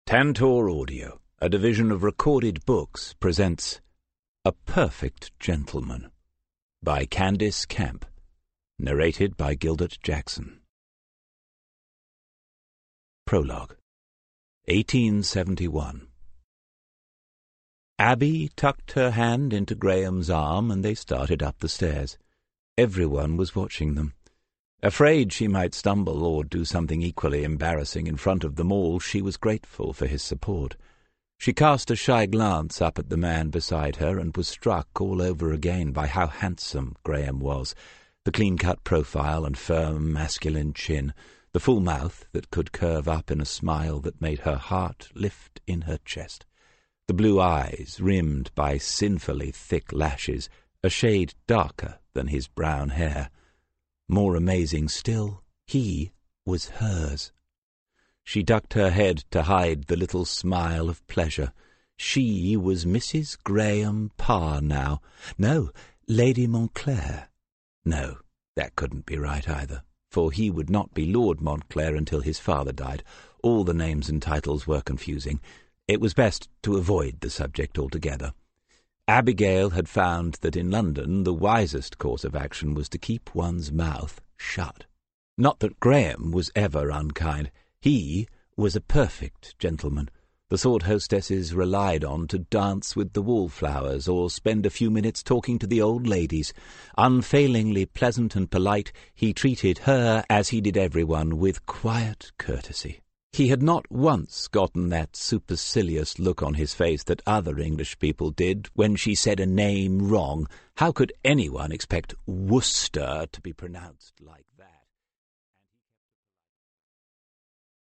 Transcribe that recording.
Tantor Audio, a division of Recorded Books, presents A Perfect Gentleman by Candice Camp, narrated by Gildert Jackson. Prologue, 1871. Abby tucked her hand into Graham's arm, and they started up the stairs. Everyone was watching them. Afraid she might stumble or do something equally embarrassing in front of them all, she was grateful for his support. She cast a shy glance up at the man beside her and was struck all over again by how handsome Graham was, the clean-cut profile and firm masculine chin, the full mouth that could curve up in a smile that made her heart lift in her chest, the blue eyes rimmed by sinfully thick lashes, a shade darker than his brown hair. More amazing still, he was hers. She ducked her head to hide the little smile of pleasure. She was Mrs. Graham Parr now. No, Lady Montclair. No, that couldn't be right either, for he would not be Lord Montclair until his father died. All the names and titles were confusing. It was best to avoid the subject altogether. Abigail had found that in London the wisest course of action was to keep one's mouth shut. Not that Graham was ever unkind. He was a perfect gentleman, the sort hostesses relied on to dance with the wallflowers or spend a few minutes talking to the old ladies. Unfailingly pleasant and polite, he treated her, as he did everyone, with quiet courtesy. He had not once gotten that supercilious look on his face that other English people did when she said a name wrong. How could anyone expect Worcester to be pronounced like